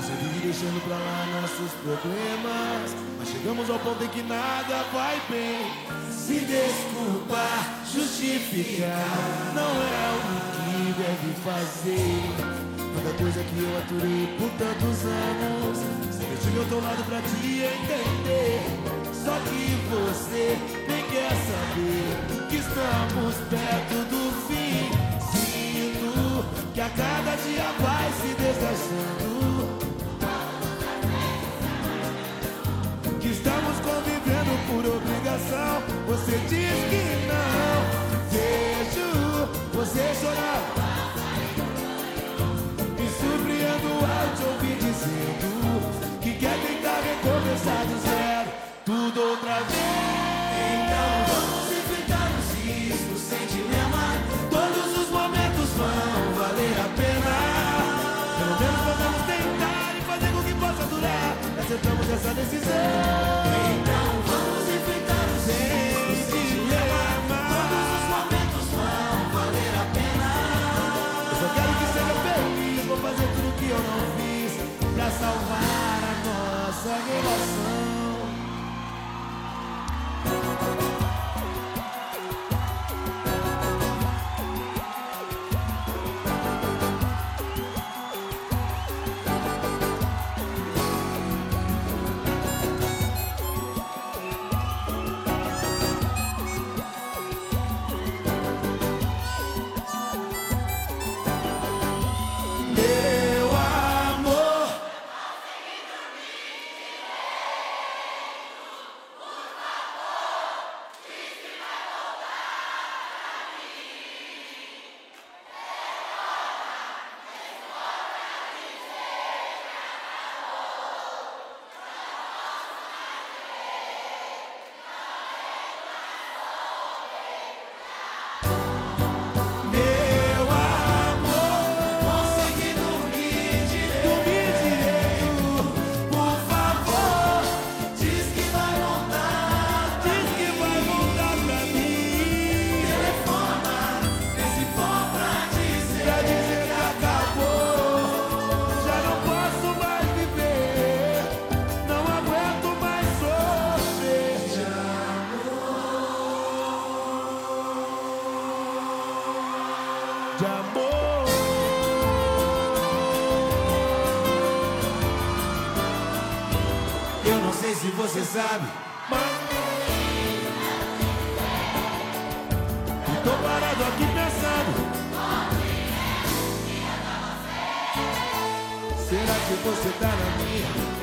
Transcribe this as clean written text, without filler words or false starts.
Você vive deixando pra lá nossos problemas, mas chegamos ao ponto em que nada vai bem. Se desculpar, justificar, não é o que deve fazer. Cada coisa que eu aturei por tantos anos, sempre estive ao teu lado pra te entender. Só que você nem quer saber que estamos perto do fim. Sinto que a cada dia vai se desgastando, que estamos convivendo por obrigação. Você diz que não, vejo você chorar, me surpreendo ao te ouvir dizendo que quer tentar recomeçar do zero, tudo outra vez. Então vamos enfrentar os riscos sem dilema, todos os momentos vão valer a pena. Pelo menos podemos tentar e fazer com que possa durar. Aceitamos essa decisão. Então vamos enfrentar os riscos sem dilema, todos os momentos vão valer a pena. Eu só quero que seja feliz, vou fazer tudo que eu não fiz pra salvar a nossa relação. De amor, eu não sei se você sabe, mas eu tô parado aqui pensando, será que você tá na minha?